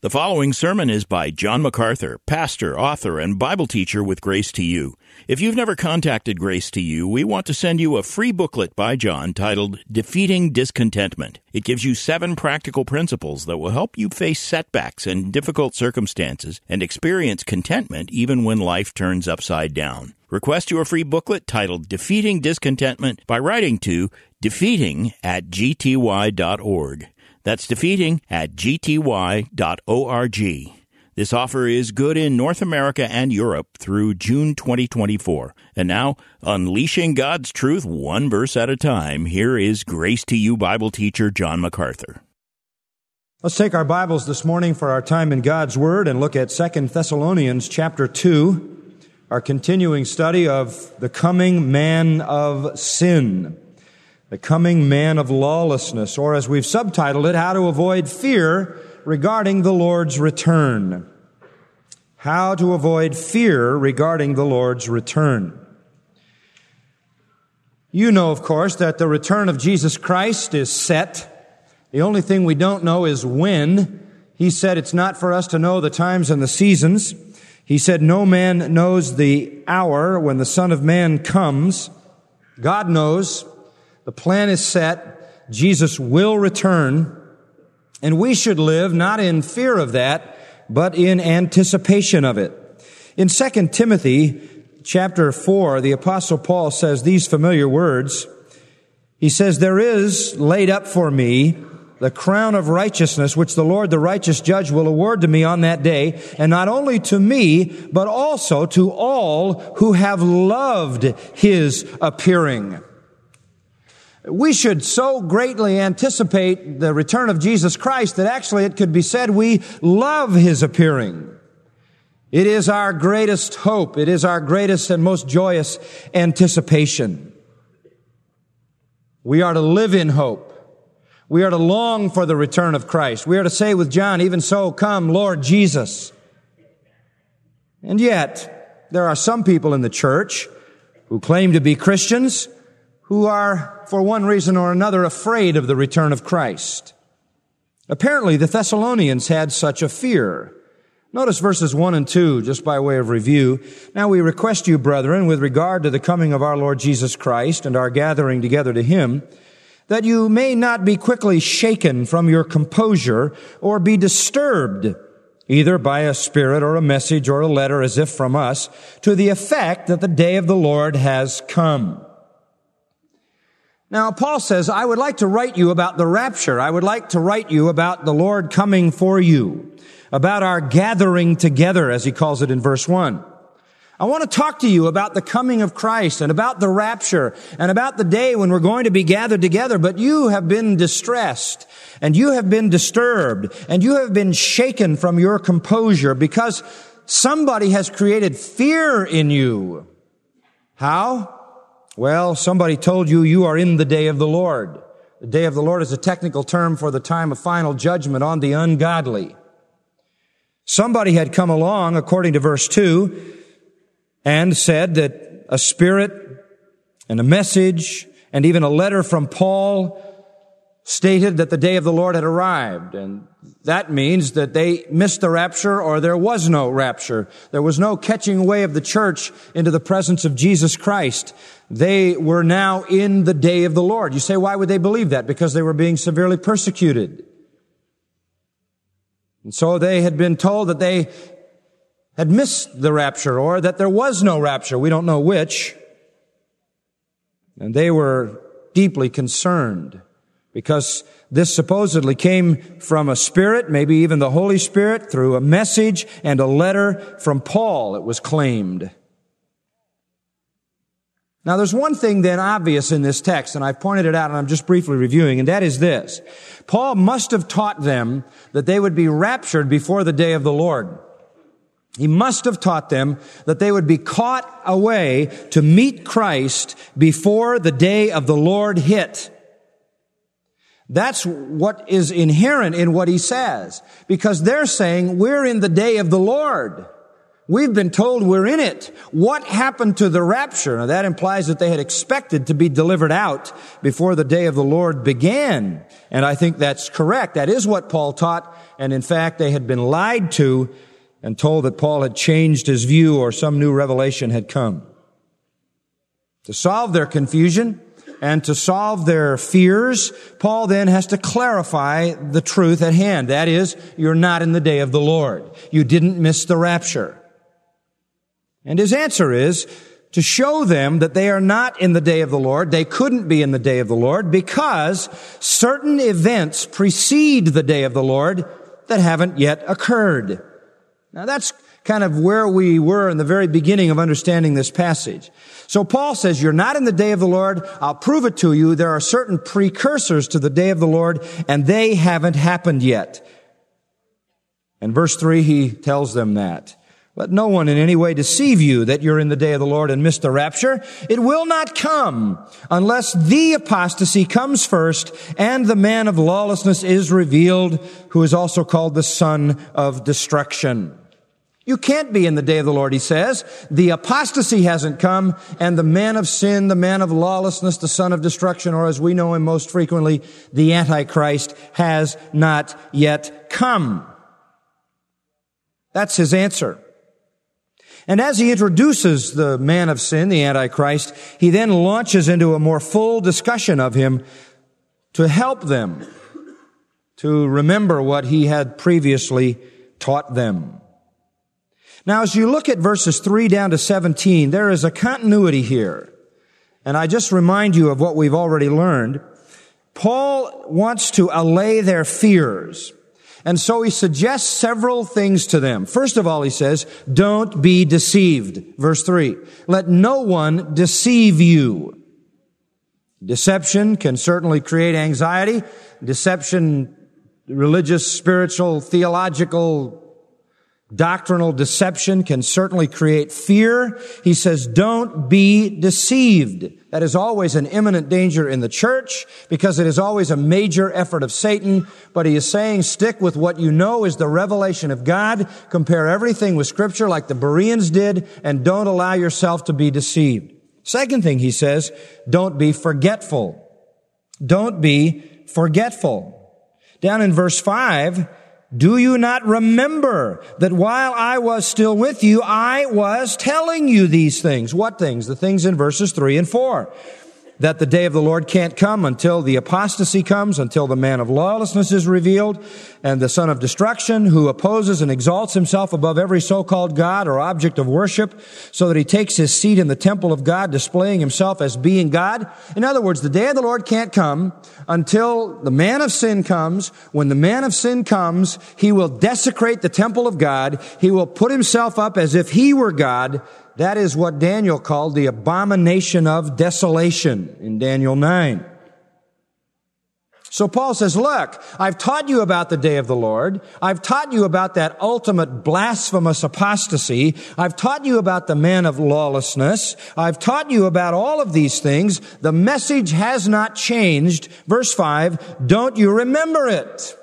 The following sermon is by John MacArthur, pastor, author, and Bible teacher with Grace to You. If you've never contacted Grace to You, we want to send you a free booklet by John titled Defeating Discontentment. It gives you 7 practical principles that will help you face setbacks and difficult circumstances and experience contentment even when life turns upside down. Request your free booklet titled Defeating Discontentment by writing to defeating@gty.org. That's defeating@gty.org. This offer is good in North America and Europe through June 2024. And now, unleashing God's truth one verse at a time, here is Grace to You Bible teacher John MacArthur. Let's take our Bibles this morning for our time in God's Word and look at 2 Thessalonians chapter 2, our continuing study of the coming man of sin. The coming man of lawlessness, or as we've subtitled it, how to avoid fear regarding the Lord's return. How to avoid fear regarding the Lord's return. You know, of course, that the return of Jesus Christ is set. The only thing we don't know is when. He said it's not for us to know the times and the seasons. He said no man knows the hour when the Son of Man comes. God knows. The plan is set. Jesus will return. And we should live not in fear of that, but in anticipation of it. In 2 Timothy chapter 4, the Apostle Paul says these familiar words. He says, "There is laid up for me the crown of righteousness, which the Lord, the righteous judge, will award to me on that day, and not only to me, but also to all who have loved His appearing." We should so greatly anticipate the return of Jesus Christ that actually it could be said we love His appearing. It is our greatest hope. It is our greatest and most joyous anticipation. We are to live in hope. We are to long for the return of Christ. We are to say with John, "Even so, come, Lord Jesus." And yet, there are some people in the church who claim to be Christians who are, for one reason or another, afraid of the return of Christ. Apparently, the Thessalonians had such a fear. Notice verses 1 and 2, just by way of review. "Now we request you, brethren, with regard to the coming of our Lord Jesus Christ and our gathering together to Him, that you may not be quickly shaken from your composure or be disturbed, either by a spirit or a message or a letter as if from us, to the effect that the day of the Lord has come." Now, Paul says, I would like to write you about the rapture. I would like to write you about the Lord coming for you, about our gathering together, as he calls it in verse 1. I want to talk to you about the coming of Christ and about the rapture and about the day when we're going to be gathered together. But you have been distressed and you have been disturbed and you have been shaken from your composure because somebody has created fear in you. How? Well, somebody told you you are in the day of the Lord. The day of the Lord is a technical term for the time of final judgment on the ungodly. Somebody had come along, according to verse 2, and said that a spirit and a message and even a letter from Paul stated that the day of the Lord had arrived. And that means that they missed the rapture or there was no rapture. There was no catching away of the church into the presence of Jesus Christ. They were now in the day of the Lord. You say, why would they believe that? Because they were being severely persecuted. And so they had been told that they had missed the rapture or that there was no rapture. We don't know which. And they were deeply concerned because this supposedly came from a spirit, maybe even the Holy Spirit, through a message and a letter from Paul, it was claimed. Now, there's one thing then obvious in this text, and I've pointed it out and I'm just briefly reviewing, and that is this. Paul must have taught them that they would be raptured before the day of the Lord. He must have taught them that they would be caught away to meet Christ before the day of the Lord hit. That's what is inherent in what he says, because they're saying we're in the day of the Lord. We've been told we're in it. What happened to the rapture? Now that implies that they had expected to be delivered out before the day of the Lord began. And I think that's correct. That is what Paul taught. And in fact, they had been lied to and told that Paul had changed his view or some new revelation had come. To solve their confusion and to solve their fears, Paul then has to clarify the truth at hand. That is, you're not in the day of the Lord. You didn't miss the rapture. And his answer is to show them that they are not in the day of the Lord. They couldn't be in the day of the Lord because certain events precede the day of the Lord that haven't yet occurred. Now that's kind of where we were in the very beginning of understanding this passage. So Paul says, you're not in the day of the Lord. I'll prove it to you. There are certain precursors to the day of the Lord, and they haven't happened yet. In verse 3, he tells them that. Let no one in any way deceive you that you're in the day of the Lord and miss the rapture. It will not come unless the apostasy comes first and the man of lawlessness is revealed, who is also called the son of destruction. You can't be in the day of the Lord, he says. The apostasy hasn't come, and the man of sin, the man of lawlessness, the son of destruction, or as we know him most frequently, the Antichrist, has not yet come. That's his answer. And as he introduces the man of sin, the Antichrist, he then launches into a more full discussion of him to help them to remember what he had previously taught them. Now, as you look at verses 3 down to 17, there is a continuity here. And I just remind you of what we've already learned. Paul wants to allay their fears. And so he suggests several things to them. First of all, he says, don't be deceived. Verse 3, let no one deceive you. Deception can certainly create anxiety. Deception, religious, spiritual, theological, doctrinal deception can certainly create fear. He says, don't be deceived. That is always an imminent danger in the church because it is always a major effort of Satan. But he is saying, stick with what you know is the revelation of God. Compare everything with Scripture like the Bereans did, and don't allow yourself to be deceived. Second thing he says, don't be forgetful. Don't be forgetful. Down in verse 5, do you not remember that while I was still with you, I was telling you these things? What things? The things in verses 3 and 4. That the day of the Lord can't come until the apostasy comes, until the man of lawlessness is revealed, and the son of destruction who opposes and exalts himself above every so-called God or object of worship, so that he takes his seat in the temple of God, displaying himself as being God. In other words, the day of the Lord can't come until the man of sin comes. When the man of sin comes, he will desecrate the temple of God. He will put himself up as if he were God. That is what Daniel called the abomination of desolation in Daniel 9. So Paul says, look, I've taught you about the day of the Lord. I've taught you about that ultimate blasphemous apostasy. I've taught you about the man of lawlessness. I've taught you about all of these things. The message has not changed. Verse 5, don't you remember it?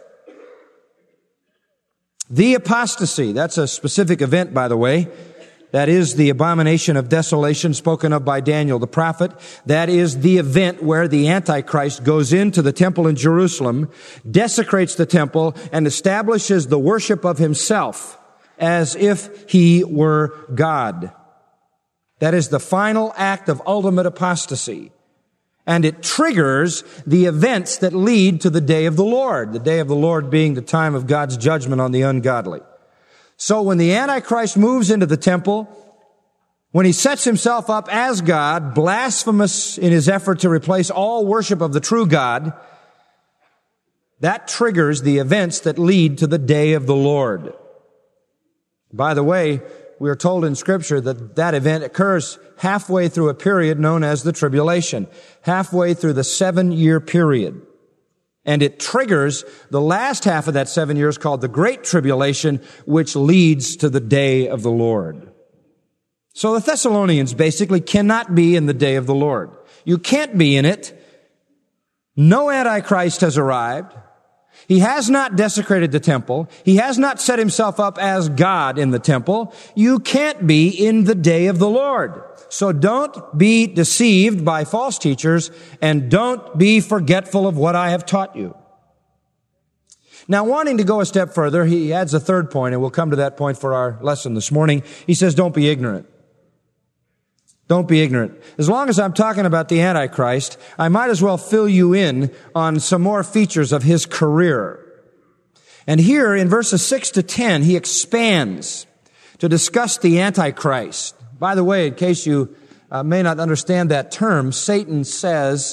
The apostasy, that's a specific event, by the way. That is the abomination of desolation spoken of by Daniel the prophet. That is the event where the Antichrist goes into the temple in Jerusalem, desecrates the temple, and establishes the worship of himself as if he were God. That is the final act of ultimate apostasy. And it triggers the events that lead to the day of the Lord, the day of the Lord being the time of God's judgment on the ungodly. So when the Antichrist moves into the temple, when he sets himself up as God, blasphemous in his effort to replace all worship of the true God, that triggers the events that lead to the day of the Lord. By the way, we are told in Scripture that that event occurs halfway through a period known as the tribulation, halfway through the 7-year period. And it triggers the last half of that 7 years called the Great Tribulation, which leads to the day of the Lord. So the Thessalonians basically cannot be in the day of the Lord. You can't be in it. No Antichrist has arrived. He has not desecrated the temple. He has not set himself up as God in the temple. You can't be in the day of the Lord. So don't be deceived by false teachers, and don't be forgetful of what I have taught you. Now, wanting to go a step further, he adds a third point, and we'll come to that point for our lesson this morning. He says, don't be ignorant. Don't be ignorant. As long as I'm talking about the Antichrist, I might as well fill you in on some more features of his career. And here in verses 6 to 10, he expands to discuss the Antichrist. By the way, in case you may not understand that term, Satan says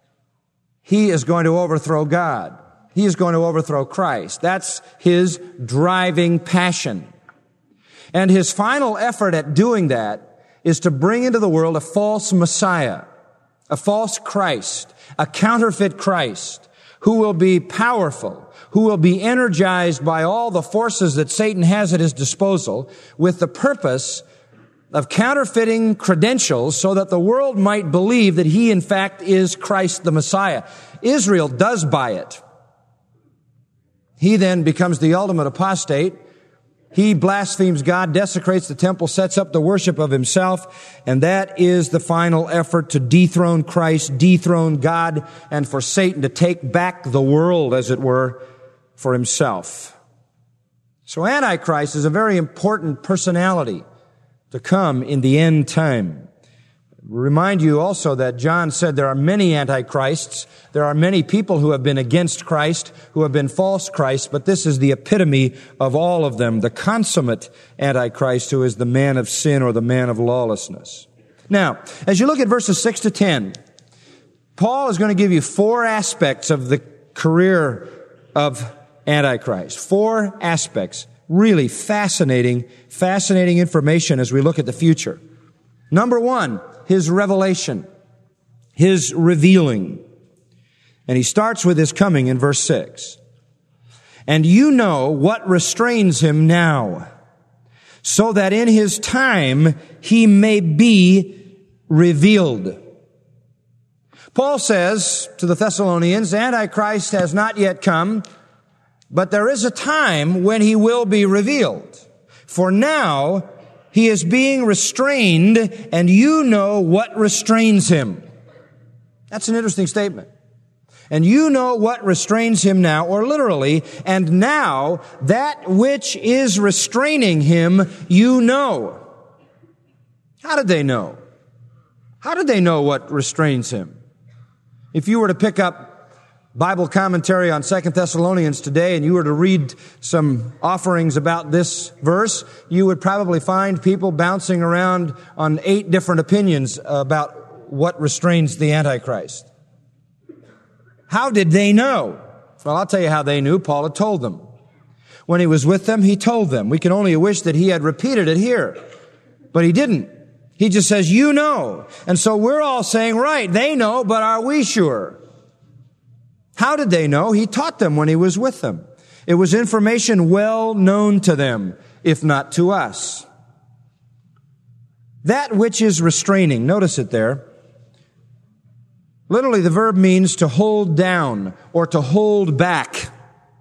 he is going to overthrow God. He is going to overthrow Christ. That's his driving passion. And his final effort at doing that is to bring into the world a false Messiah, a false Christ, a counterfeit Christ, who will be powerful, who will be energized by all the forces that Satan has at his disposal, with the purpose of counterfeiting credentials so that the world might believe that he, in fact, is Christ the Messiah. Israel does buy it. He then becomes the ultimate apostate. He blasphemes God, desecrates the temple, sets up the worship of himself, and that is the final effort to dethrone Christ, dethrone God, and for Satan to take back the world, as it were, for himself. So Antichrist is a very important personality to come in the end time. Remind you also that John said there are many antichrists. There are many people who have been against Christ, who have been false Christs, but this is the epitome of all of them, the consummate Antichrist, who is the man of sin or the man of lawlessness. Now, as you look at verses 6 to 10, Paul is going to give you 4 aspects of the career of Antichrist. 4 aspects. Really fascinating information as we look at the future. Number 1, his revelation, his revealing. And he starts with his coming in verse 6. And you know what restrains him now, so that in his time he may be revealed. Paul says to the Thessalonians, Antichrist has not yet come, but there is a time when he will be revealed. For now, he is being restrained, and you know what restrains him. That's an interesting statement. And you know what restrains him now, or literally, and now that which is restraining him, you know. How did they know? How did they know what restrains him? If you were to pick up Bible commentary on 2 Thessalonians today, and you were to read some offerings about this verse, you would probably find people bouncing around on 8 different opinions about what restrains the Antichrist. How did they know? Well, I'll tell you how they knew. Paul had told them. When he was with them, he told them. We can only wish that he had repeated it here, but he didn't. He just says, you know. And so we're all saying, right, they know, but are we sure? How did they know? He taught them when he was with them. It was information well known to them, if not to us. That which is restraining, notice it there. Literally, the verb means to hold down or to hold back.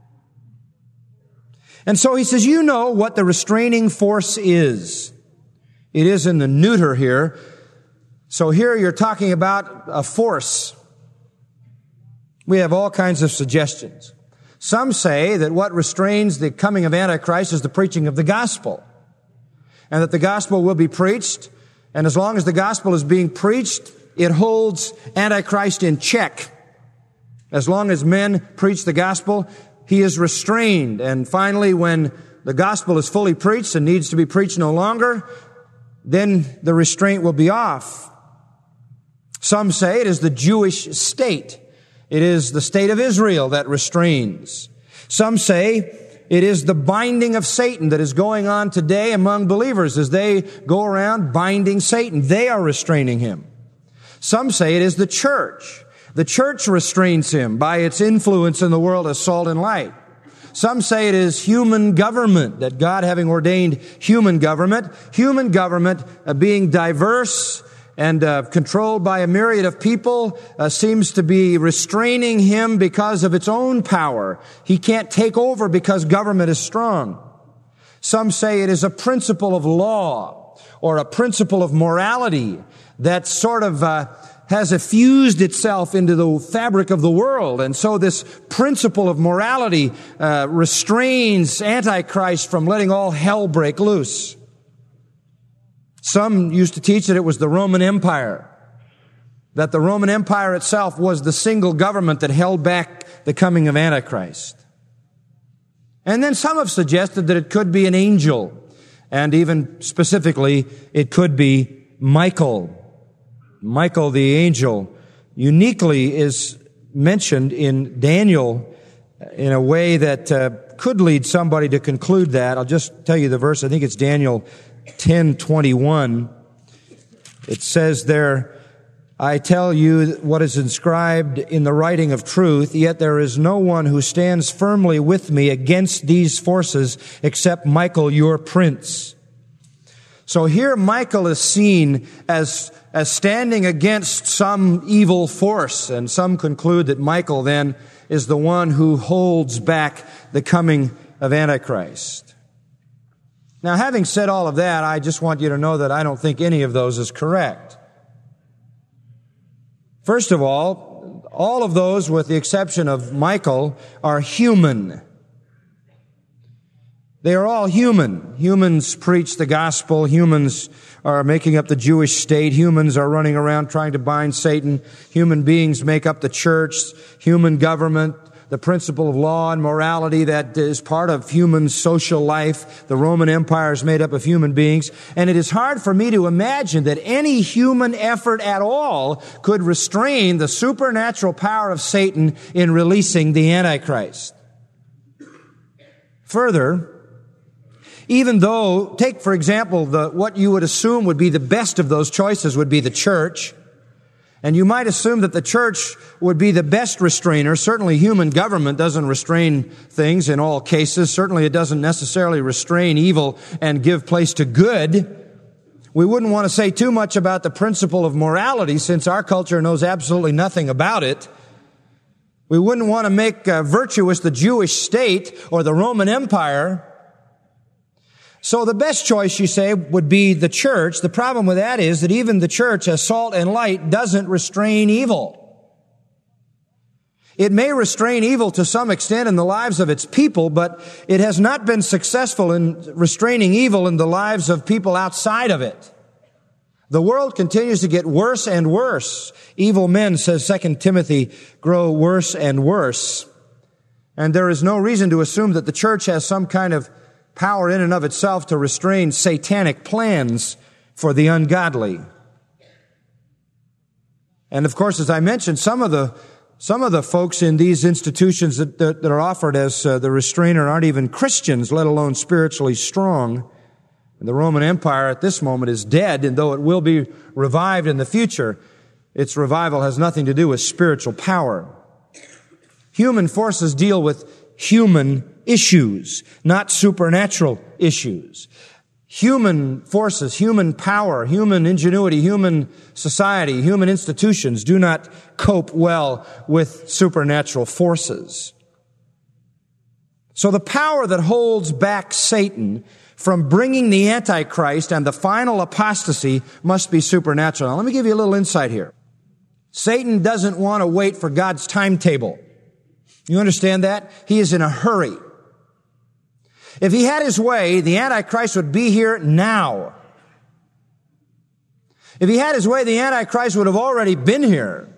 And so he says, you know what the restraining force is. It is in the neuter here. So here you're talking about a force. We have all kinds of suggestions. Some say that what restrains the coming of Antichrist is the preaching of the gospel, and that the gospel will be preached, and as long as the gospel is being preached, it holds Antichrist in check. As long as men preach the gospel, he is restrained. And finally, when the gospel is fully preached and needs to be preached no longer, then the restraint will be off. Some say it is the Jewish state. It is the state of Israel that restrains. Some say it is the binding of Satan that is going on today among believers as they go around binding Satan. They are restraining him. Some say it is the church. The church restrains him by its influence in the world as salt and light. Some say it is human government, that God having ordained human government being diverse and controlled by a myriad of people, seems to be restraining him because of its own power. He can't take over because government is strong. Some say it is a principle of law or a principle of morality that sort of has effused itself into the fabric of the world. And so this principle of morality restrains Antichrist from letting all hell break loose. Some used to teach that it was the Roman Empire, that the Roman Empire itself was the single government that held back the coming of Antichrist. And then some have suggested that it could be an angel, and even specifically, it could be Michael. Michael the angel uniquely is mentioned in Daniel in a way that could lead somebody to conclude that. I'll just tell you the verse. I think it's Daniel 10:21. It says there, I tell you what is inscribed in the writing of truth, yet there is no one who stands firmly with me against these forces except Michael, your prince. So here Michael is seen as standing against some evil force, and some conclude that Michael then is the one who holds back the coming of Antichrist. Now, having said all of that, I just want you to know that I don't think any of those is correct. First of all of those, with the exception of Michael, are human. They are all human. Humans preach the gospel. Humans are making up the Jewish state. Humans are running around trying to bind Satan. Human beings make up the church, human government, the principle of law and morality that is part of human social life. The Roman Empire is made up of human beings. And it is hard for me to imagine that any human effort at all could restrain the supernatural power of Satan in releasing the Antichrist. Further, even though, take for example, what you would assume would be the best of those choices would be the church, and you might assume that the church would be the best restrainer. Certainly human government doesn't restrain things in all cases. Certainly it doesn't necessarily restrain evil and give place to good. We wouldn't want to say too much about the principle of morality since our culture knows absolutely nothing about it. We wouldn't want to make virtuous the Jewish state or the Roman Empire. So the best choice, you say, would be the church. The problem with that is that even the church, as salt and light, doesn't restrain evil. It may restrain evil to some extent in the lives of its people, but it has not been successful in restraining evil in the lives of people outside of it. The world continues to get worse and worse. Evil men, says 2 Timothy, grow worse and worse. And there is no reason to assume that the church has some kind of power in and of itself to restrain satanic plans for the ungodly. And of course, as I mentioned, some of the folks in these institutions that are offered as the restrainer aren't even Christians, let alone spiritually strong. And the Roman Empire at this moment is dead, and though it will be revived in the future, its revival has nothing to do with spiritual power. Human forces deal with human issues, not supernatural issues. Human forces, human power, human ingenuity, human society, human institutions do not cope well with supernatural forces. So the power that holds back Satan from bringing the Antichrist and the final apostasy must be supernatural. Now, let me give you a little insight here. Satan doesn't want to wait for God's timetable. You understand that? He is in a hurry. If he had his way, the Antichrist would be here now. If he had his way, the Antichrist would have already been here.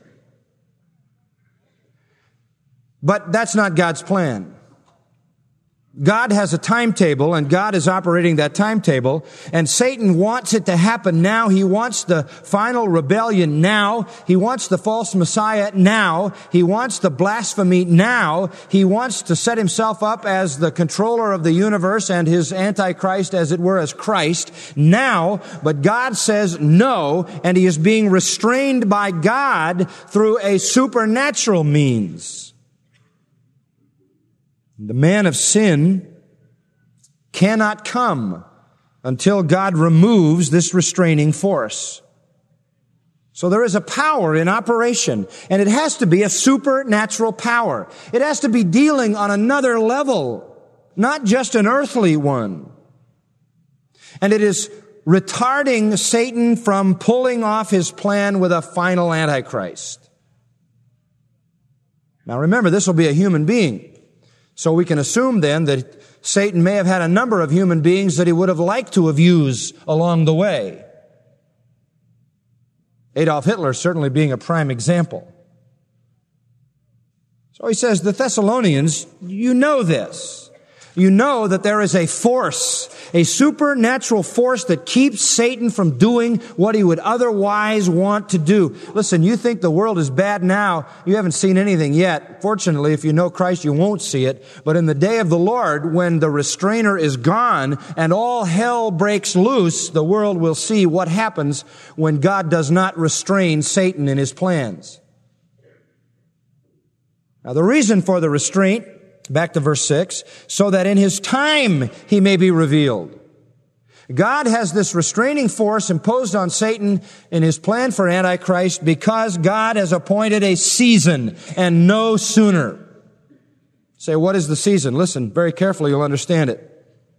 But that's not God's plan. God has a timetable, and God is operating that timetable, and Satan wants it to happen now. He wants the final rebellion now. He wants the false Messiah now. He wants the blasphemy now. He wants to set himself up as the controller of the universe and his Antichrist, as it were, as Christ now. But God says no, and he is being restrained by God through a supernatural means. The man of sin cannot come until God removes this restraining force. So there is a power in operation, and it has to be a supernatural power. It has to be dealing on another level, not just an earthly one. And it is retarding Satan from pulling off his plan with a final Antichrist. Now remember, this will be a human being. So we can assume then that Satan may have had a number of human beings that he would have liked to have used along the way. Adolf Hitler certainly being a prime example. So he says, the Thessalonians, you know this. You know that there is a force, a supernatural force that keeps Satan from doing what he would otherwise want to do. Listen, you think the world is bad now. You haven't seen anything yet. Fortunately, if you know Christ, you won't see it. But in the day of the Lord, when the restrainer is gone and all hell breaks loose, the world will see what happens when God does not restrain Satan in his plans. Now, the reason for the restraint, back to verse 6, so that in his time he may be revealed. God has this restraining force imposed on Satan in his plan for Antichrist because God has appointed a season and no sooner. Say, what is the season? Listen very carefully, you'll understand it.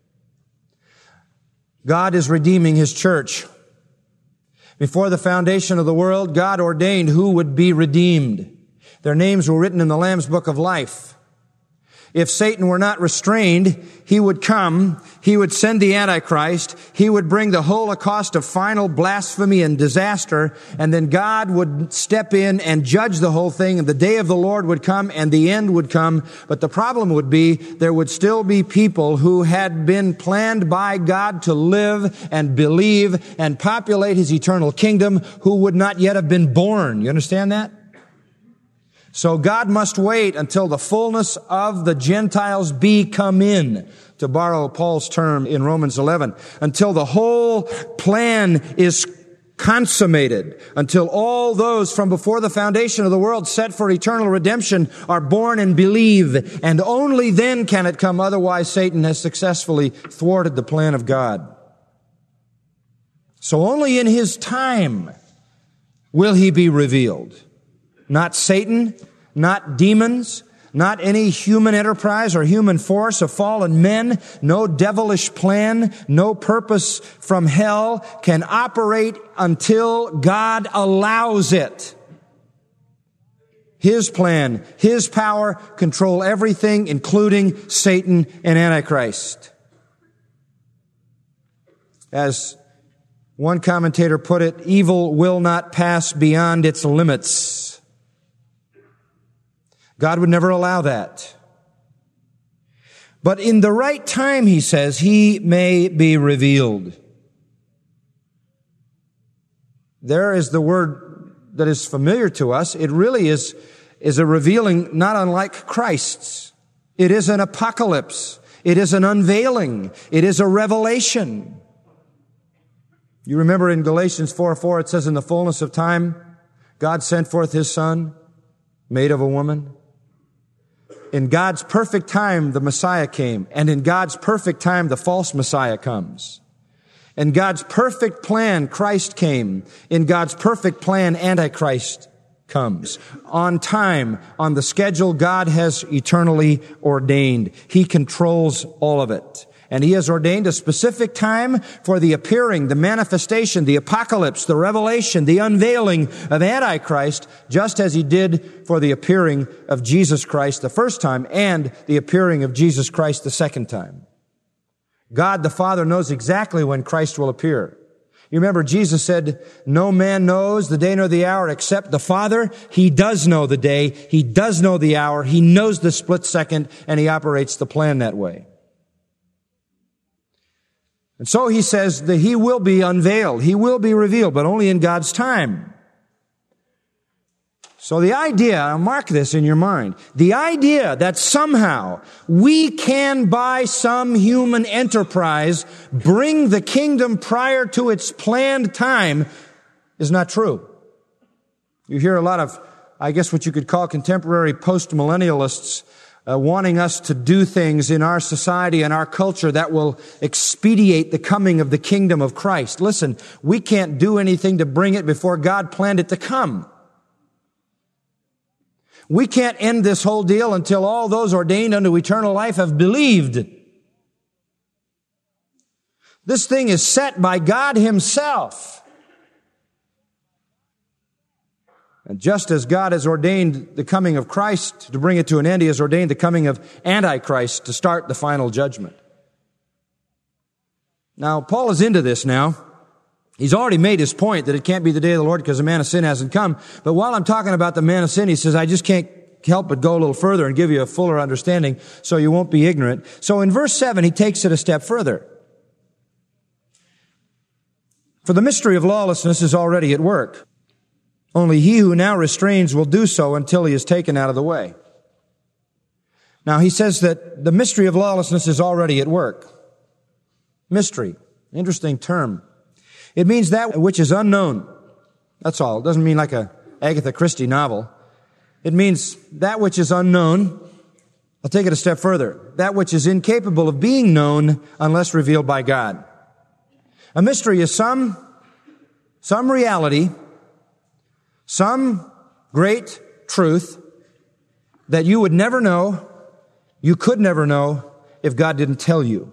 God is redeeming his church. Before the foundation of the world, God ordained who would be redeemed. Their names were written in the Lamb's Book of Life. If Satan were not restrained, he would come, he would send the Antichrist, he would bring the Holocaust of final blasphemy and disaster, and then God would step in and judge the whole thing, and the day of the Lord would come, and the end would come. But the problem would be, there would still be people who had been planned by God to live and believe and populate his eternal kingdom, who would not yet have been born. You understand that? So God must wait until the fullness of the Gentiles be come in, to borrow Paul's term in Romans 11, until the whole plan is consummated, until all those from before the foundation of the world set for eternal redemption are born and believe, and only then can it come. Otherwise, Satan has successfully thwarted the plan of God. So only in his time will he be revealed. Not Satan, not demons, not any human enterprise or human force of fallen men, no devilish plan, no purpose from hell can operate until God allows it. His plan, his power control everything, including Satan and Antichrist. As one commentator put it, evil will not pass beyond its limits. God would never allow that. But in the right time, he says, he may be revealed. There is the word that is familiar to us. It really is a revealing not unlike Christ's. It is an apocalypse. It is an unveiling. It is a revelation. You remember in Galatians 4:4, it says, in the fullness of time, God sent forth his Son, made of a woman. In God's perfect time, the Messiah came. And in God's perfect time, the false Messiah comes. In God's perfect plan, Christ came. In God's perfect plan, Antichrist comes. On time, on the schedule God has eternally ordained. He controls all of it. And he has ordained a specific time for the appearing, the manifestation, the apocalypse, the revelation, the unveiling of Antichrist, just as he did for the appearing of Jesus Christ the first time and the appearing of Jesus Christ the second time. God the Father knows exactly when Christ will appear. You remember Jesus said, no man knows the day nor the hour except the Father. He does know the day. He does know the hour. He knows the split second, and he operates the plan that way. And so he says that he will be unveiled. He will be revealed, but only in God's time. So the idea, mark this in your mind, the idea that somehow we can, by some human enterprise, bring the kingdom prior to its planned time is not true. You hear a lot of, I guess what you could call contemporary post-millennialists wanting us to do things in our society and our culture that will expedite the coming of the kingdom of Christ. Listen, we can't do anything to bring it before God planned it to come. We can't end this whole deal until all those ordained unto eternal life have believed. This thing is set by God Himself. And just as God has ordained the coming of Christ to bring it to an end, He has ordained the coming of Antichrist to start the final judgment. Now, Paul is into this now. He's already made his point that it can't be the day of the Lord because the man of sin hasn't come. But while I'm talking about the man of sin, he says, I just can't help but go a little further and give you a fuller understanding so you won't be ignorant. So in verse 7, he takes it a step further. For the mystery of lawlessness is already at work. Only he who now restrains will do so until he is taken out of the way. Now he says that the mystery of lawlessness is already at work. Mystery. Interesting term. It means that which is unknown. That's all. It doesn't mean like a Agatha Christie novel. It means that which is unknown. I'll take it a step further. That which is incapable of being known unless revealed by God. A mystery is some reality, some great truth that you would never know, you could never know if God didn't tell you.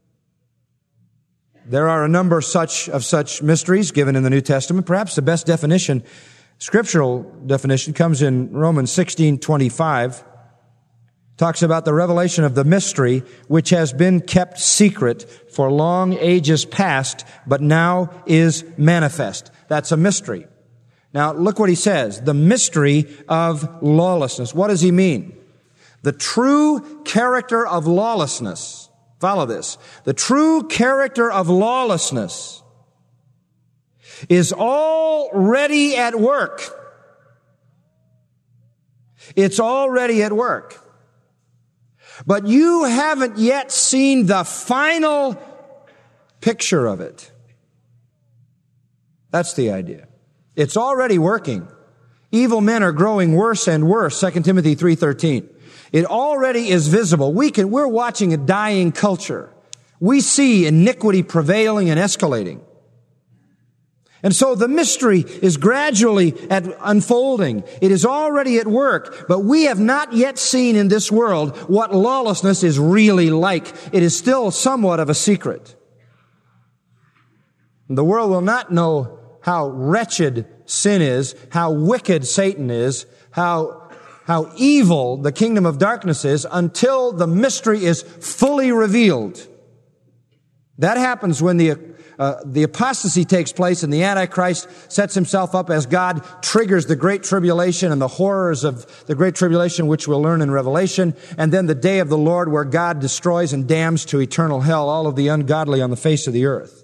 There are a number of such mysteries given in the New Testament. Perhaps the best definition, scriptural definition, comes in Romans 16:25. Talks about the revelation of the mystery which has been kept secret for long ages past, but now is manifest. That's a mystery. Now, look what he says. The mystery of lawlessness. What does he mean? The true character of lawlessness. Follow this. The true character of lawlessness is already at work. It's already at work. But you haven't yet seen the final picture of it. That's the idea. It's already working. Evil men are growing worse and worse, 2 Timothy 3:13. It already is visible. We're watching a dying culture. We see iniquity prevailing and escalating. And so the mystery is gradually unfolding. It is already at work, but we have not yet seen in this world what lawlessness is really like. It is still somewhat of a secret. The world will not know how wretched sin is, how wicked Satan is, how evil the kingdom of darkness is, until the mystery is fully revealed. That happens when the apostasy takes place and the Antichrist sets himself up as God, triggers the Great Tribulation and the horrors of the Great Tribulation, which we'll learn in Revelation, and then the day of the Lord where God destroys and damns to eternal hell all of the ungodly on the face of the earth.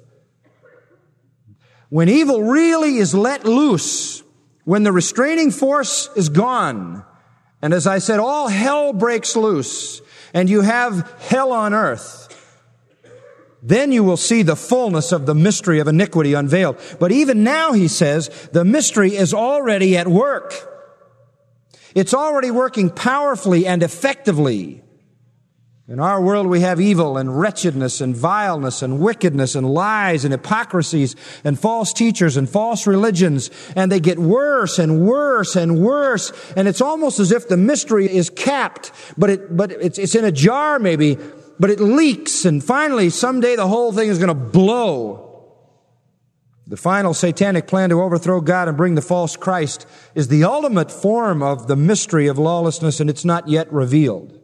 When evil really is let loose, when the restraining force is gone, and as I said, all hell breaks loose, and you have hell on earth, then you will see the fullness of the mystery of iniquity unveiled. But even now, he says, the mystery is already at work. It's already working powerfully and effectively. In our world, we have evil and wretchedness and vileness and wickedness and lies and hypocrisies and false teachers and false religions. And they get worse and worse and worse. And it's almost as if the mystery is capped, but it's in a jar maybe, but it leaks. And finally, someday the whole thing is going to blow. The final satanic plan to overthrow God and bring the false Christ is the ultimate form of the mystery of lawlessness, and it's not yet revealed.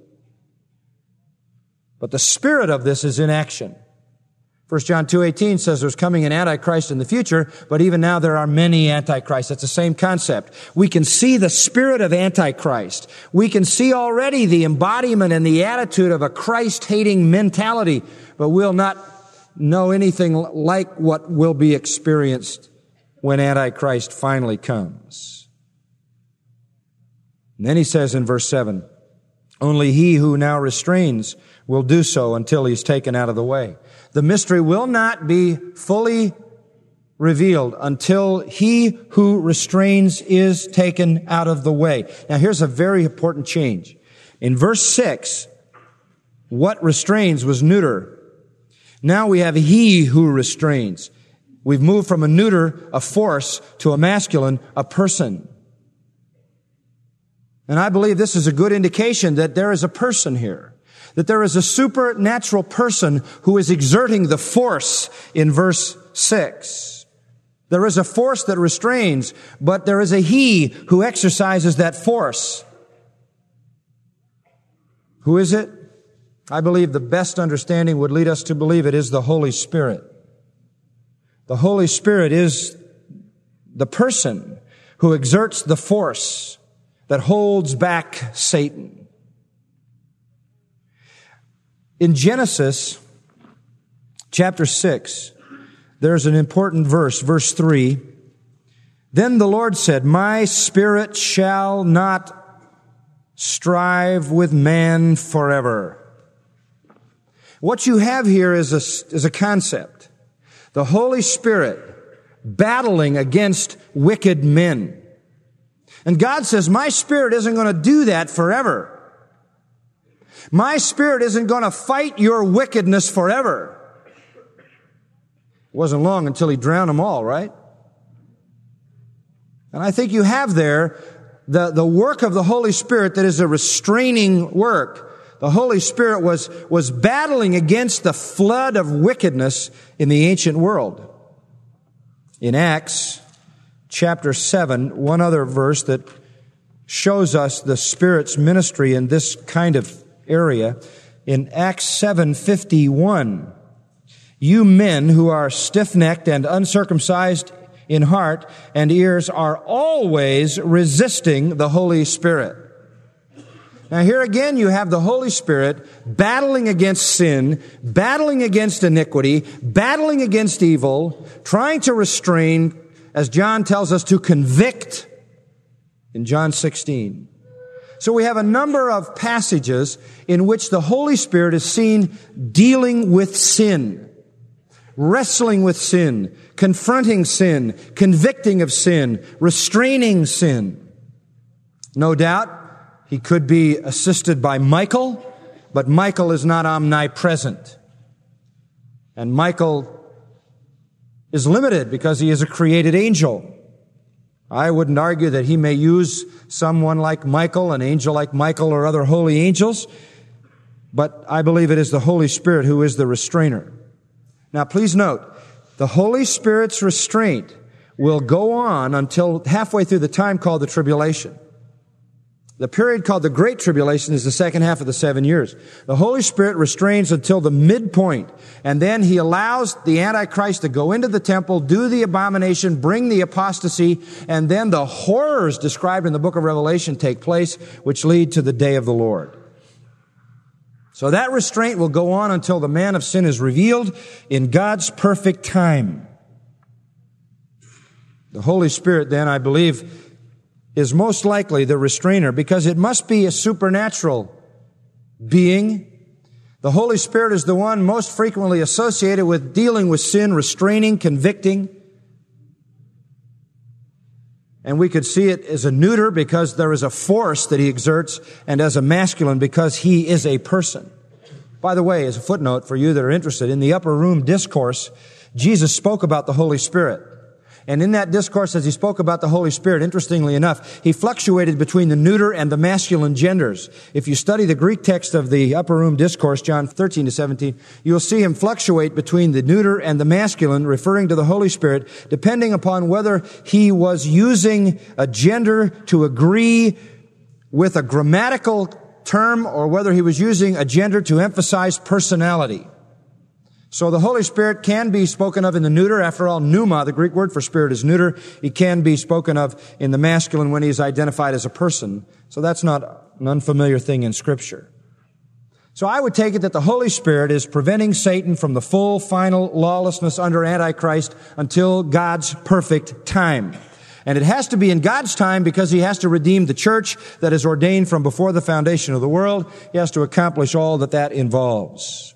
But the spirit of this is in action. 1 John 2:18 says there's coming an Antichrist in the future, but even now there are many Antichrists. That's the same concept. We can see the spirit of Antichrist. We can see already the embodiment and the attitude of a Christ-hating mentality, but we'll not know anything like what will be experienced when Antichrist finally comes. And then he says in verse 7, only he who now restrains will do so until he's taken out of the way. The mystery will not be fully revealed until he who restrains is taken out of the way. Now here's a very important change, In verse 6, what restrains was neuter. Now we have he who restrains. We've moved from a neuter, a force, to a masculine, a person. And I believe this is a good indication that there is a person here. That there is a supernatural person who is exerting the force in verse 6. There is a force that restrains, but there is a he who exercises that force. Who is it? I believe the best understanding would lead us to believe it is the Holy Spirit. The Holy Spirit is the person who exerts the force that holds back Satan. In Genesis chapter 6, there's an important verse, verse 3. Then the Lord said, "My spirit shall not strive with man forever." What you have here is a concept. The Holy Spirit battling against wicked men. And God says, my Spirit isn't going to do that forever. My Spirit isn't going to fight your wickedness forever. It wasn't long until He drowned them all, right? And I think you have there the work of the Holy Spirit that is a restraining work. The Holy Spirit was battling against the flood of wickedness in the ancient world. In Acts chapter 7, one other verse that shows us the Spirit's ministry in this kind of area. In Acts 7:51, you men who are stiff-necked and uncircumcised in heart and ears are always resisting the Holy Spirit. Now here again you have the Holy Spirit battling against sin, battling against iniquity, battling against evil, trying to restrain, as John tells us, to convict in John 16. So we have a number of passages in which the Holy Spirit is seen dealing with sin, wrestling with sin, confronting sin, convicting of sin, restraining sin. No doubt, He could be assisted by Michael, but Michael is not omnipresent. And Michael is limited because he is a created angel. I wouldn't argue that He may use someone like Michael, an angel like Michael, or other holy angels, but I believe it is the Holy Spirit who is the restrainer. Now please note, the Holy Spirit's restraint will go on until halfway through the time called the tribulation. The period called the Great Tribulation is the second half of the 7 years. The Holy Spirit restrains until the midpoint, and then He allows the Antichrist to go into the temple, do the abomination, bring the apostasy, and then the horrors described in the book of Revelation take place, which lead to the day of the Lord. So that restraint will go on until the man of sin is revealed in God's perfect time. The Holy Spirit, then, I believe, is most likely the restrainer, because it must be a supernatural being. The Holy Spirit is the one most frequently associated with dealing with sin, restraining, convicting. And we could see it as a neuter because there is a force that He exerts, and as a masculine because He is a person. By the way, as a footnote for you that are interested, in the Upper Room Discourse, Jesus spoke about the Holy Spirit. And in that discourse, as He spoke about the Holy Spirit, interestingly enough, He fluctuated between the neuter and the masculine genders. If you study the Greek text of the Upper Room Discourse, John 13 to 17, you'll see Him fluctuate between the neuter and the masculine, referring to the Holy Spirit, depending upon whether He was using a gender to agree with a grammatical term or whether He was using a gender to emphasize personality. So the Holy Spirit can be spoken of in the neuter. After all, pneuma, the Greek word for spirit, is neuter. He can be spoken of in the masculine when He is identified as a person. So that's not an unfamiliar thing in Scripture. So I would take it that the Holy Spirit is preventing Satan from the full, final lawlessness under Antichrist until God's perfect time. And it has to be in God's time because He has to redeem the church that is ordained from before the foundation of the world. He has to accomplish all that that involves.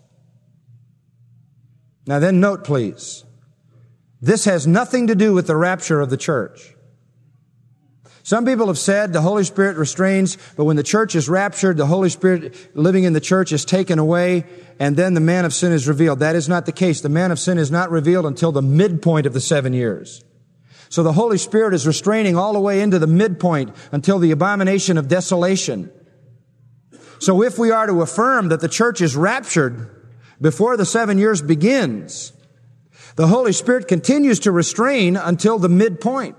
Now then note, please, this has nothing to do with the rapture of the church. Some people have said the Holy Spirit restrains, but when the church is raptured, the Holy Spirit living in the church is taken away, and then the man of sin is revealed. That is not the case. The man of sin is not revealed until the midpoint of the 7 years. So the Holy Spirit is restraining all the way into the midpoint until the abomination of desolation. So if we are to affirm that the church is raptured before the 7 years begins, the Holy Spirit continues to restrain until the midpoint.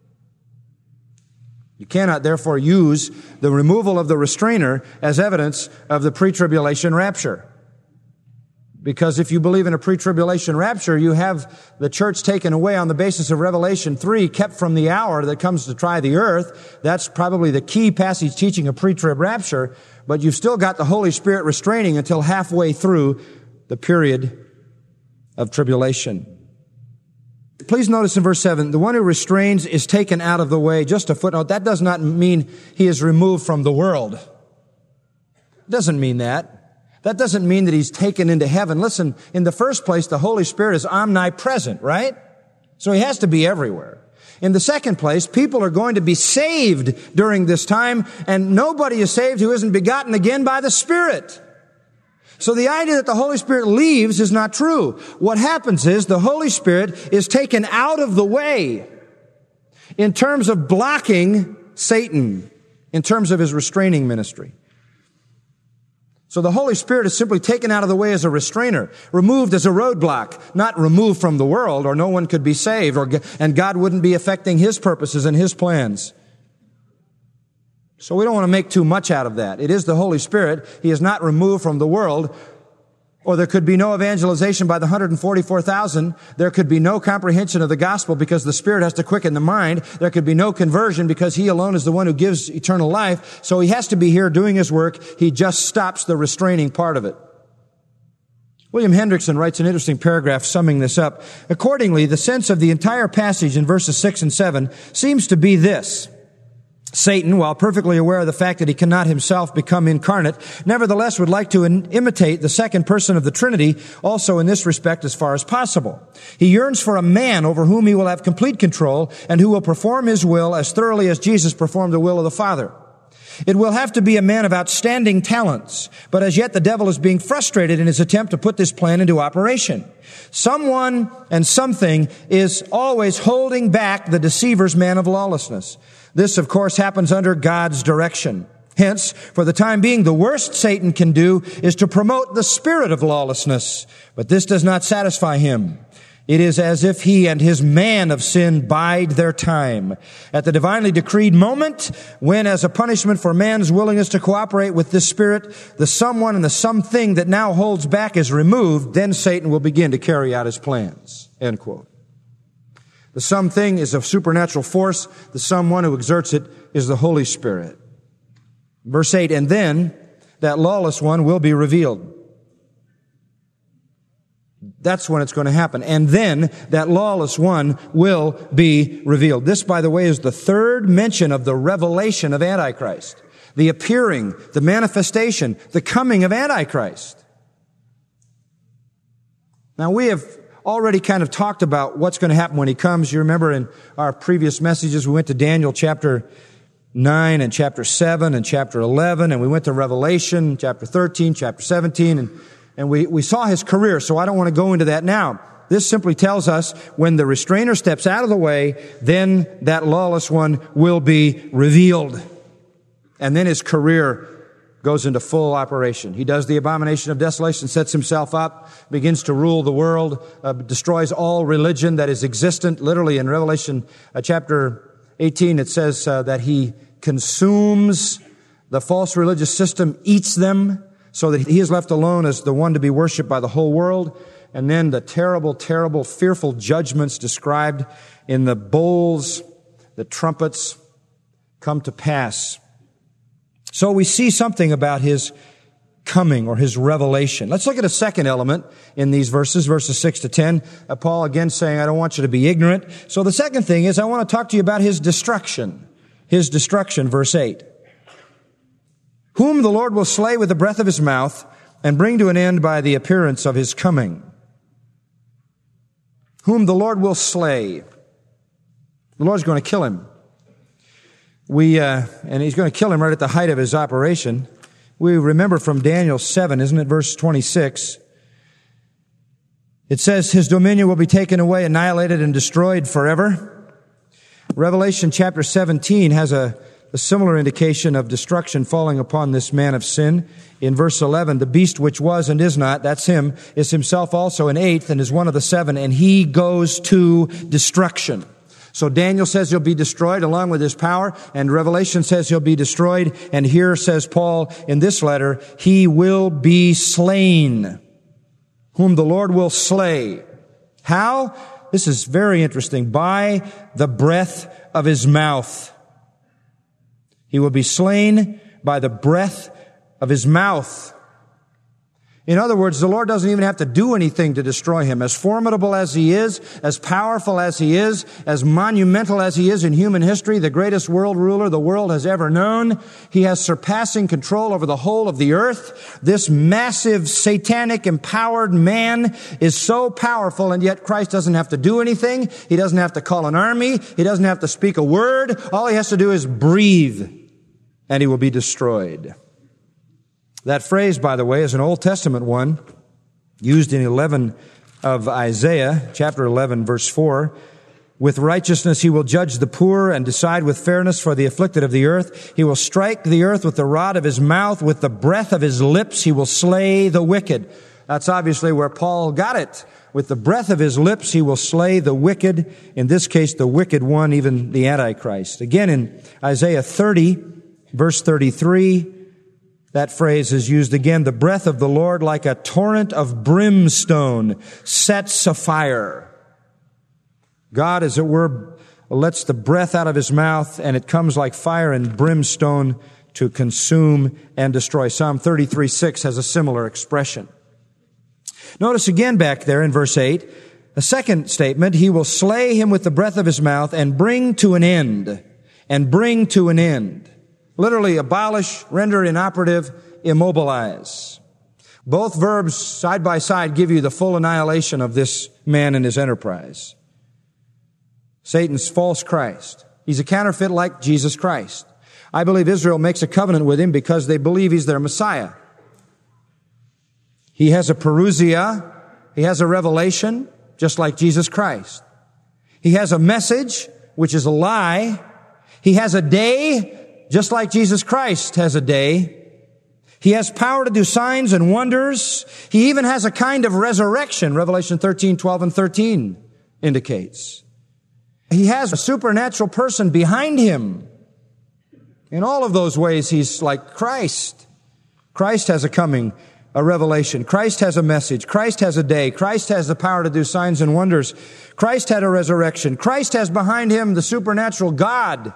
You cannot therefore use the removal of the restrainer as evidence of the pre-tribulation rapture. Because if you believe in a pre-tribulation rapture, you have the church taken away on the basis of Revelation 3, kept from the hour that comes to try the earth. That's probably the key passage teaching a pre-trib rapture. But you've still got the Holy Spirit restraining until halfway through the period of tribulation. Please notice in verse 7, the one who restrains is taken out of the way. Just a footnote, that does not mean he is removed from the world. It doesn't mean that. That doesn't mean that he's taken into heaven. Listen, in the first place, the Holy Spirit is omnipresent, right? So he has to be everywhere. In the second place, people are going to be saved during this time, and nobody is saved who isn't begotten again by the Spirit. So the idea that the Holy Spirit leaves is not true. What happens is the Holy Spirit is taken out of the way in terms of blocking Satan, in terms of his restraining ministry. So the Holy Spirit is simply taken out of the way as a restrainer, removed as a roadblock, not removed from the world, or no one could be saved, and God wouldn't be affecting his purposes and his plans. So we don't want to make too much out of that. It is the Holy Spirit. He is not removed from the world, or there could be no evangelization by the 144,000. There could be no comprehension of the gospel because the Spirit has to quicken the mind. There could be no conversion because he alone is the one who gives eternal life. So he has to be here doing his work. He just stops the restraining part of it. William Hendrickson writes an interesting paragraph summing this up. Accordingly, the sense of the entire passage in verses 6 and 7 seems to be this. Satan, while perfectly aware of the fact that he cannot himself become incarnate, nevertheless would like to imitate the second person of the Trinity also in this respect as far as possible. He yearns for a man over whom he will have complete control and who will perform his will as thoroughly as Jesus performed the will of the Father. It will have to be a man of outstanding talents, but as yet the devil is being frustrated in his attempt to put this plan into operation. Someone and something is always holding back the deceiver's man of lawlessness. This, of course, happens under God's direction. Hence, for the time being, the worst Satan can do is to promote the spirit of lawlessness. But this does not satisfy him. It is as if he and his man of sin bide their time. At the divinely decreed moment, when, as a punishment for man's willingness to cooperate with this spirit, the someone and the something that now holds back is removed, then Satan will begin to carry out his plans. End quote. The something is a supernatural force. The someone who exerts it is the Holy Spirit. Verse 8, and then that lawless one will be revealed. That's when it's going to happen. And then that lawless one will be revealed. This, by the way, is the third mention of the revelation of Antichrist. The appearing, the manifestation, the coming of Antichrist. Now we have already kind of talked about what's going to happen when he comes. You remember in our previous messages, we went to Daniel chapter 9 and chapter 7 and chapter 11, and we went to Revelation chapter 13, chapter 17, and we saw his career, so I don't want to go into that now. This simply tells us when the restrainer steps out of the way, then that lawless one will be revealed. And then his career goes into full operation. He does the abomination of desolation, sets himself up, begins to rule the world, destroys all religion that is existent. Literally in Revelation chapter 18, it says that he consumes the false religious system, eats them, so that he is left alone as the one to be worshiped by the whole world. And then the terrible, terrible, fearful judgments described in the bowls, the trumpets, come to pass. So we see something about his coming or his revelation. Let's look at a second element in these verses 6 to 10. Paul again saying, I don't want you to be ignorant. So the second thing is I want to talk to you about his destruction. His destruction, verse 8. Whom the Lord will slay with the breath of his mouth and bring to an end by the appearance of his coming. Whom the Lord will slay. The Lord's going to kill him. and he's going to kill him right at the height of his operation. We remember from Daniel 7, isn't it, verse 26? It says, his dominion will be taken away, annihilated, and destroyed forever. Revelation chapter 17 has a similar indication of destruction falling upon this man of sin. In verse 11, the beast which was and is not, that's him, is himself also an eighth and is one of the seven, and he goes to destruction. So Daniel says he'll be destroyed along with his power, and Revelation says he'll be destroyed, and here says Paul in this letter, he will be slain, whom the Lord will slay. How? This is very interesting. By the breath of his mouth. He will be slain by the breath of his mouth. In other words, the Lord doesn't even have to do anything to destroy him. As formidable as he is, as powerful as he is, as monumental as he is in human history, the greatest world ruler the world has ever known, he has surpassing control over the whole of the earth. This massive, satanic, empowered man is so powerful, and yet Christ doesn't have to do anything. He doesn't have to call an army. He doesn't have to speak a word. All he has to do is breathe, and he will be destroyed. That phrase, by the way, is an Old Testament one, used in 11 of Isaiah, chapter 11, verse 4. With righteousness he will judge the poor and decide with fairness for the afflicted of the earth. He will strike the earth with the rod of his mouth. With the breath of his lips he will slay the wicked. That's obviously where Paul got it. With the breath of his lips he will slay the wicked. In this case, the wicked one, even the Antichrist. Again, in Isaiah 30, verse 33, that phrase is used again. The breath of the Lord, like a torrent of brimstone, sets afire. God, as it were, lets the breath out of his mouth, and it comes like fire and brimstone to consume and destroy. Psalm 33:6 has a similar expression. Notice again back there in verse 8, a second statement, he will slay him with the breath of his mouth and bring to an end. And bring to an end. Literally, abolish, render inoperative, immobilize. Both verbs side by side give you the full annihilation of this man and his enterprise. Satan's false Christ. He's a counterfeit like Jesus Christ. I believe Israel makes a covenant with him because they believe he's their Messiah. He has a parousia. He has a revelation, just like Jesus Christ. He has a message, which is a lie. He has a day, just like Jesus Christ has a day. He has power to do signs and wonders. He even has a kind of resurrection, Revelation 13:12 and 13 indicates. He has a supernatural person behind him. In all of those ways, he's like Christ. Christ has a coming, a revelation. Christ has a message. Christ has a day. Christ has the power to do signs and wonders. Christ had a resurrection. Christ has behind him the supernatural God.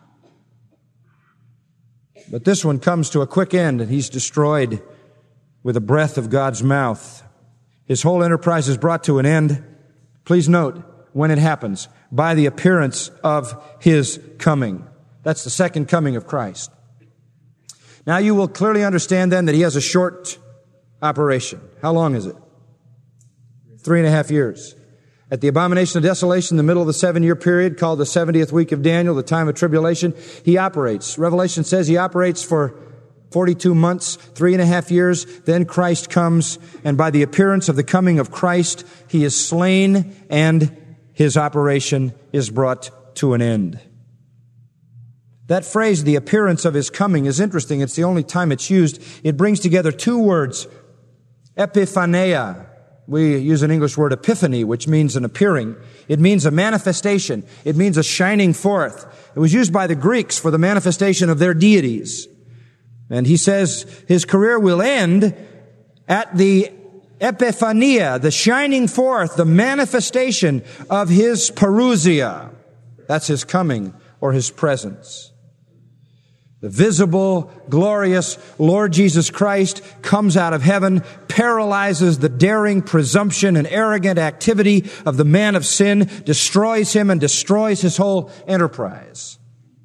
But this one comes to a quick end, and he's destroyed with the breath of God's mouth. His whole enterprise is brought to an end. Please note when it happens, by the appearance of his coming. That's the second coming of Christ. Now you will clearly understand then that he has a short operation. How long is it? 3.5 years. At the abomination of desolation, in the middle of the 7-year period called the 70th week of Daniel, the time of tribulation, he operates. Revelation says he operates for 42 months, 3.5 years. Then Christ comes, and by the appearance of the coming of Christ, he is slain and his operation is brought to an end. That phrase, the appearance of his coming, is interesting. It's the only time it's used. It brings together two words, epiphaneia. We use an English word epiphany, which means an appearing. It means a manifestation. It means a shining forth. It was used by the Greeks for the manifestation of their deities. And he says his career will end at the epiphania, the shining forth, the manifestation of his parousia. That's his coming or his presence. The visible, glorious Lord Jesus Christ comes out of heaven, paralyzes the daring presumption and arrogant activity of the man of sin, destroys him and destroys his whole enterprise.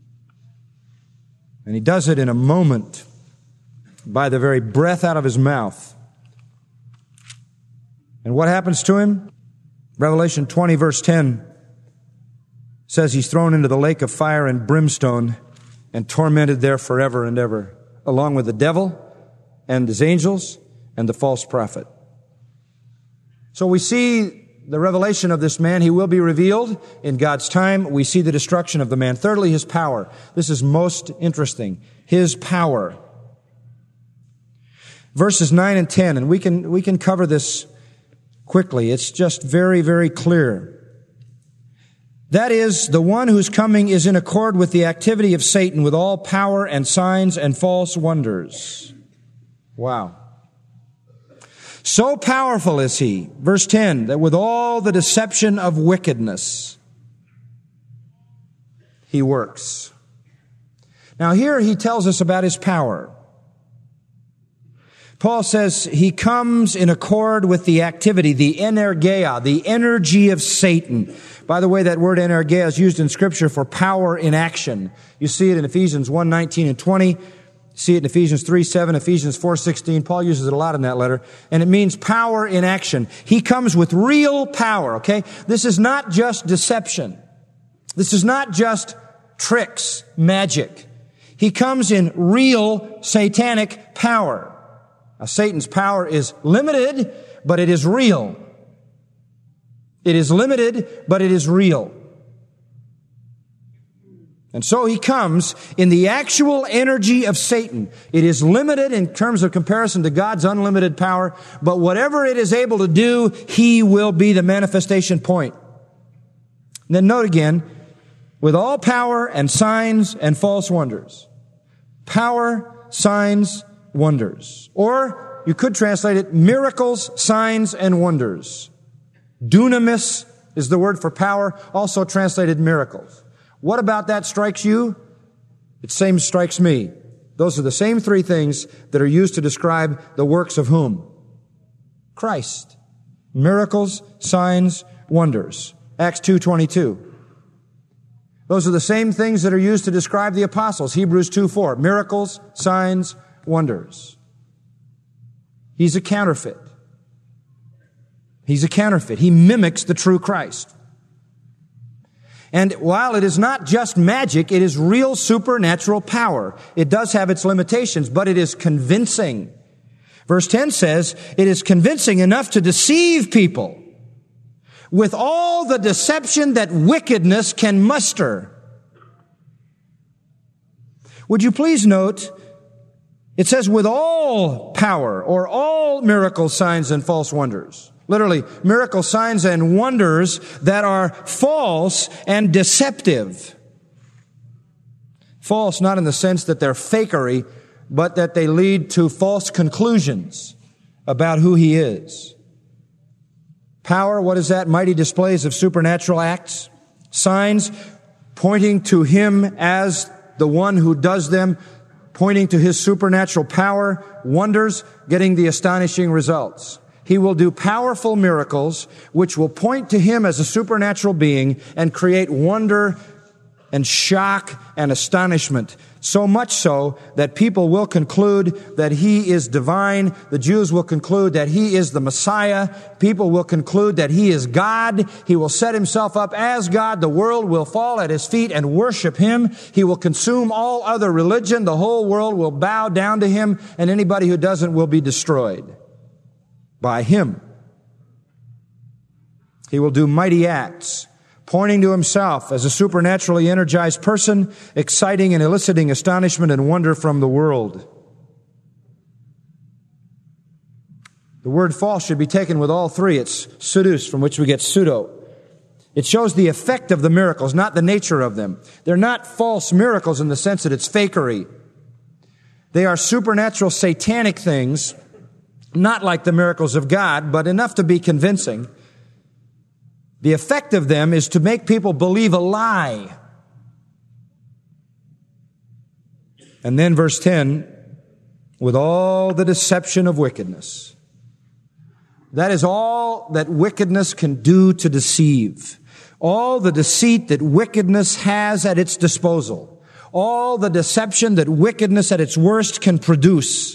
And he does it in a moment by the very breath out of his mouth. And what happens to him? Revelation 20 verse 10 says he's thrown into the lake of fire and brimstone, and tormented there forever and ever, along with the devil and his angels and the false prophet. So we see the revelation of this man. He will be revealed in God's time. We see the destruction of the man. Thirdly, his power. This is most interesting. His power. Verses 9 and 10, and we can cover this quickly. It's just very, very clear. That is, the one whose coming is in accord with the activity of Satan, with all power and signs and false wonders. Wow. So powerful is he, verse 10, that with all the deception of wickedness, he works. Now here he tells us about his power. Paul says he comes in accord with the activity, the energeia, the energy of Satan. By the way, that word energeia is used in Scripture for power in action. You see it in Ephesians 1:19 and 20. See it in Ephesians 3:7, Ephesians 4:16. Paul uses it a lot in that letter. And it means power in action. He comes with real power, okay? This is not just deception. This is not just tricks, magic. He comes in real satanic power. Now, Satan's power is limited, but it is real. It is limited, but it is real. And so he comes in the actual energy of Satan. It is limited in terms of comparison to God's unlimited power, but whatever it is able to do, he will be the manifestation point. And then note again, with all power and signs and false wonders. Power, signs, wonders. Or you could translate it, miracles, signs, and wonders. Dunamis is the word for power, also translated miracles. What about that strikes you? It same strikes me. Those are the same three things that are used to describe the works of whom? Christ. Miracles, signs, wonders. Acts 2:22. Those are the same things that are used to describe the apostles. Hebrews 2:4. Miracles, signs, wonders. He's a counterfeit. He's a counterfeit. He mimics the true Christ. And while it is not just magic, it is real supernatural power. It does have its limitations, but it is convincing. Verse 10 says, it is convincing enough to deceive people with all the deception that wickedness can muster. Would you please note, it says with all power or all miracles, signs, and false wonders. Literally, miracle signs and wonders that are false and deceptive. False not in the sense that they're fakery, but that they lead to false conclusions about who he is. Power, what is that? Mighty displays of supernatural acts. Signs, pointing to him as the one who does them, pointing to his supernatural power. Wonders, getting the astonishing results. He will do powerful miracles which will point to him as a supernatural being and create wonder and shock and astonishment. So much so that people will conclude that he is divine. The Jews will conclude that he is the Messiah. People will conclude that he is God. He will set himself up as God. The world will fall at his feet and worship him. He will consume all other religion. The whole world will bow down to him, and anybody who doesn't will be destroyed by him. He will do mighty acts, pointing to himself as a supernaturally energized person, exciting and eliciting astonishment and wonder from the world. The word false should be taken with all three. It's pseudous, from which we get pseudo. It shows the effect of the miracles, not the nature of them. They're not false miracles in the sense that it's fakery. They are supernatural satanic things, not like the miracles of God, but enough to be convincing. The effect of them is to make people believe a lie. And then verse 10, with all the deception of wickedness. That is all that wickedness can do to deceive. All the deceit that wickedness has at its disposal. All the deception that wickedness at its worst can produce.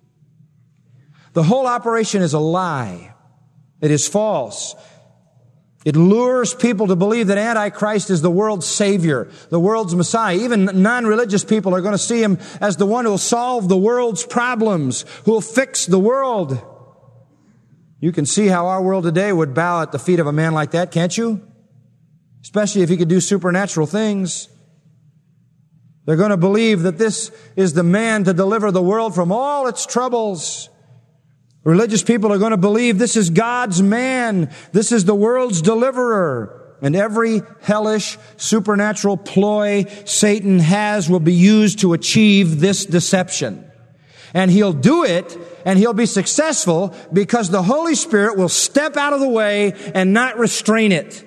The whole operation is a lie. It is false. It lures people to believe that Antichrist is the world's Savior, the world's Messiah. Even non-religious people are going to see him as the one who will solve the world's problems, who will fix the world. You can see how our world today would bow at the feet of a man like that, can't you? Especially if he could do supernatural things. They're going to believe that this is the man to deliver the world from all its troubles. Religious people are going to believe this is God's man. This is the world's deliverer. And every hellish supernatural ploy Satan has will be used to achieve this deception. And he'll do it, and he'll be successful because the Holy Spirit will step out of the way and not restrain it.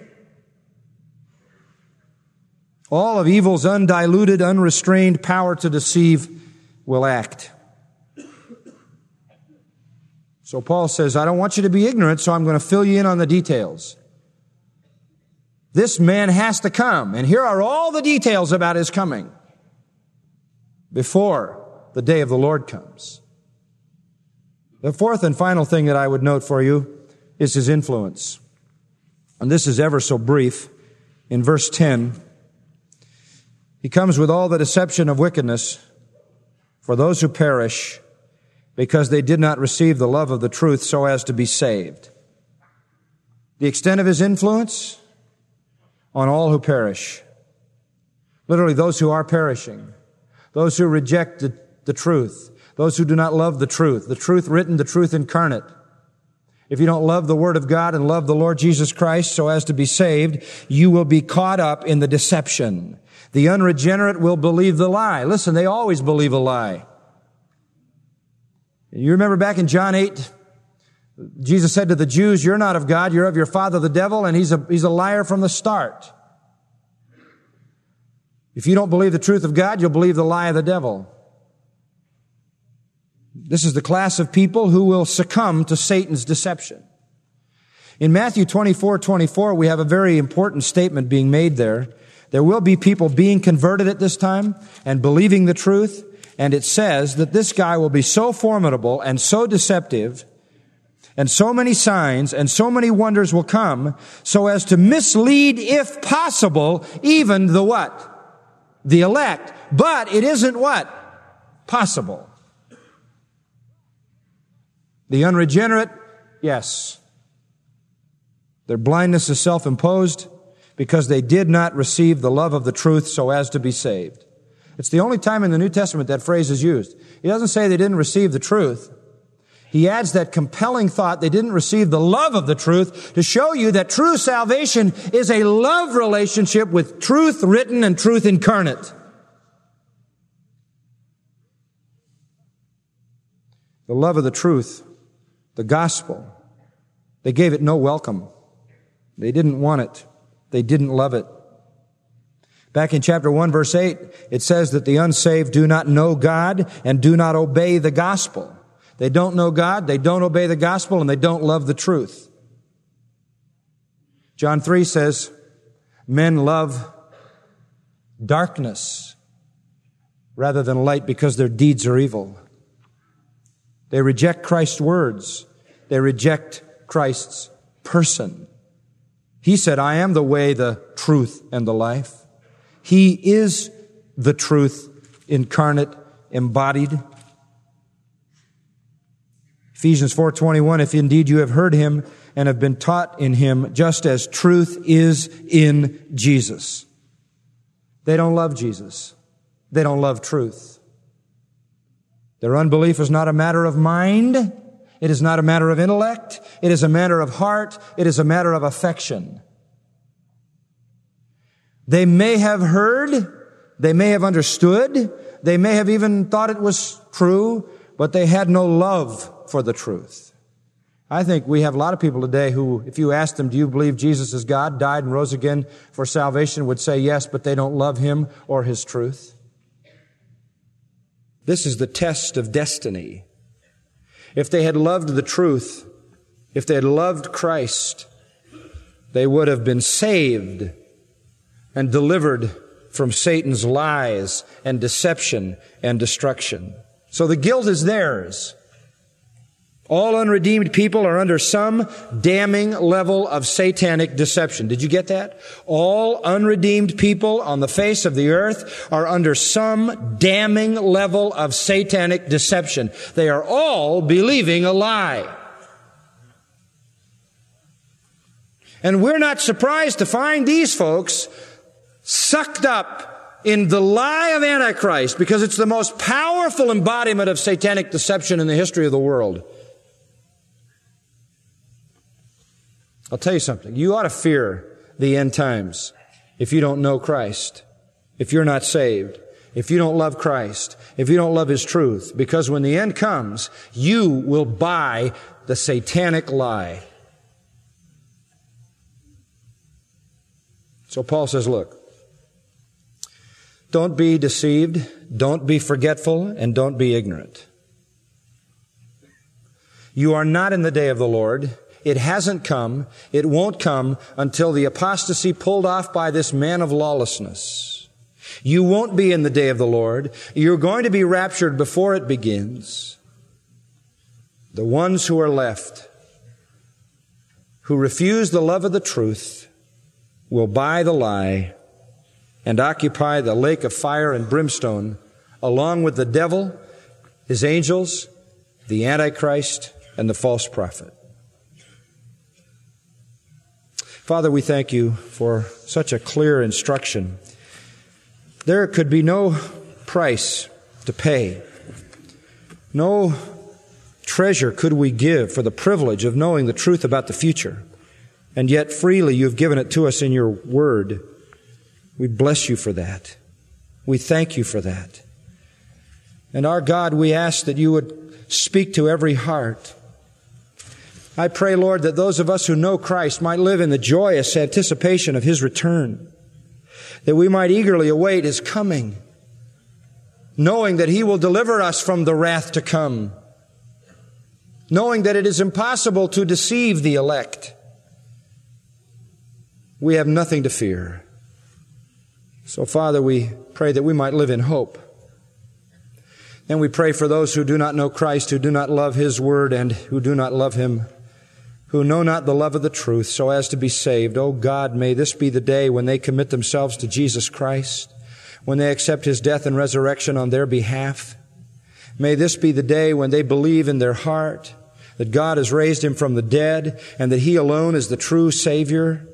All of evil's undiluted, unrestrained power to deceive will act. So Paul says, I don't want you to be ignorant, so I'm going to fill you in on the details. This man has to come, and here are all the details about his coming before the day of the Lord comes. The fourth and final thing that I would note for you is his influence. And this is ever so brief. In verse 10, he comes with all the deception of wickedness for those who perish, because they did not receive the love of the truth so as to be saved. The extent of his influence on all who perish. Literally, those who are perishing. Those who reject the truth. Those who do not love the truth written, the truth incarnate. If you don't love the Word of God and love the Lord Jesus Christ so as to be saved, you will be caught up in the deception. The unregenerate will believe the lie. Listen, they always believe a lie. You remember back in John 8, Jesus said to the Jews, you're not of God, you're of your father the devil, and he's a liar from the start. If you don't believe the truth of God, you'll believe the lie of the devil. This is the class of people who will succumb to Satan's deception. In Matthew 24:24, we have a very important statement being made there. There will be people being converted at this time and believing the truth. And it says that this guy will be so formidable and so deceptive, and so many signs and so many wonders will come so as to mislead, if possible, even the what? The elect. But it isn't what? Possible. The unregenerate, yes. Their blindness is self-imposed because they did not receive the love of the truth so as to be saved. It's the only time in the New Testament that phrase is used. He doesn't say they didn't receive the truth. He adds that compelling thought, they didn't receive the love of the truth, to show you that true salvation is a love relationship with truth written and truth incarnate. The love of the truth, the gospel, they gave it no welcome. They didn't want it. They didn't love it. Back in chapter 1, verse 8, it says that the unsaved do not know God and do not obey the gospel. They don't know God, they don't obey the gospel, and they don't love the truth. John 3 says, men love darkness rather than light because their deeds are evil. They reject Christ's words. They reject Christ's person. He said, I am the way, the truth, and the life. He is the truth incarnate, embodied. Ephesians 4:21, if indeed you have heard him and have been taught in him, just as truth is in Jesus. They don't love Jesus. They don't love truth. Their unbelief is not a matter of mind. It is not a matter of intellect. It is a matter of heart. It is a matter of affection. They may have heard, they may have understood, they may have even thought it was true, but they had no love for the truth. I think we have a lot of people today who, if you ask them, do you believe Jesus is God, died and rose again for salvation, would say yes, but they don't love him or his truth. This is the test of destiny. If they had loved the truth, if they had loved Christ, they would have been saved and delivered from Satan's lies and deception and destruction. So the guilt is theirs. All unredeemed people are under some damning level of satanic deception. Did you get that? All unredeemed people on the face of the earth are under some damning level of satanic deception. They are all believing a lie. And we're not surprised to find these folks sucked up in the lie of Antichrist, because it's the most powerful embodiment of satanic deception in the history of the world. I'll tell you something. You ought to fear the end times if you don't know Christ, if you're not saved, if you don't love Christ, if you don't love His truth. Because when the end comes, you will buy the satanic lie. So Paul says, look, don't be deceived, don't be forgetful, and don't be ignorant. You are not in the day of the Lord. It hasn't come. It won't come until the apostasy pulled off by this man of lawlessness. You won't be in the day of the Lord. You're going to be raptured before it begins. The ones who are left, who refuse the love of the truth, will buy the lie and occupy the lake of fire and brimstone along with the devil, his angels, the Antichrist, and the false prophet. Father, we thank You for such a clear instruction. There could be no price to pay. No treasure could we give for the privilege of knowing the truth about the future. And yet freely You've given it to us in Your Word. We bless You for that. We thank You for that. And our God, we ask that You would speak to every heart. I pray, Lord, that those of us who know Christ might live in the joyous anticipation of His return, that we might eagerly await His coming, knowing that He will deliver us from the wrath to come, knowing that it is impossible to deceive the elect. We have nothing to fear. So, Father, we pray that we might live in hope. And we pray for those who do not know Christ, who do not love His Word, and who do not love Him, who know not the love of the truth, so as to be saved. Oh God, may this be the day when they commit themselves to Jesus Christ, when they accept His death and resurrection on their behalf. May this be the day when they believe in their heart that God has raised Him from the dead and that He alone is the true Savior,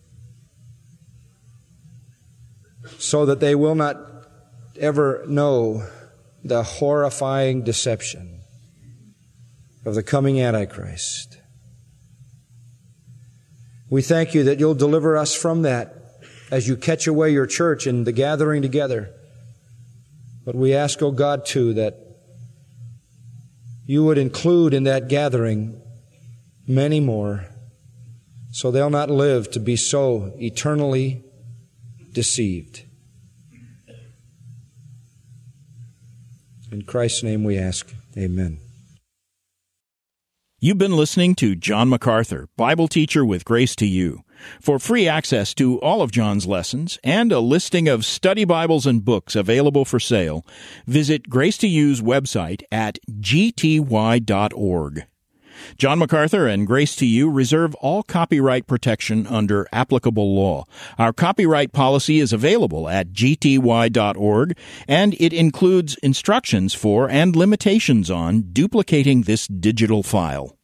so that they will not ever know the horrifying deception of the coming Antichrist. We thank You that You'll deliver us from that as You catch away Your church in the gathering together. But we ask, oh God, too, that You would include in that gathering many more, so they'll not live to be so eternally deceived. In Christ's name we ask, amen. You've been listening to John MacArthur, Bible teacher with Grace to You. For free access to all of John's lessons and a listing of study Bibles and books available for sale, visit Grace to You's website at gty.org. John MacArthur and Grace to You reserve all copyright protection under applicable law. Our copyright policy is available at gty.org, and it includes instructions for and limitations on duplicating this digital file.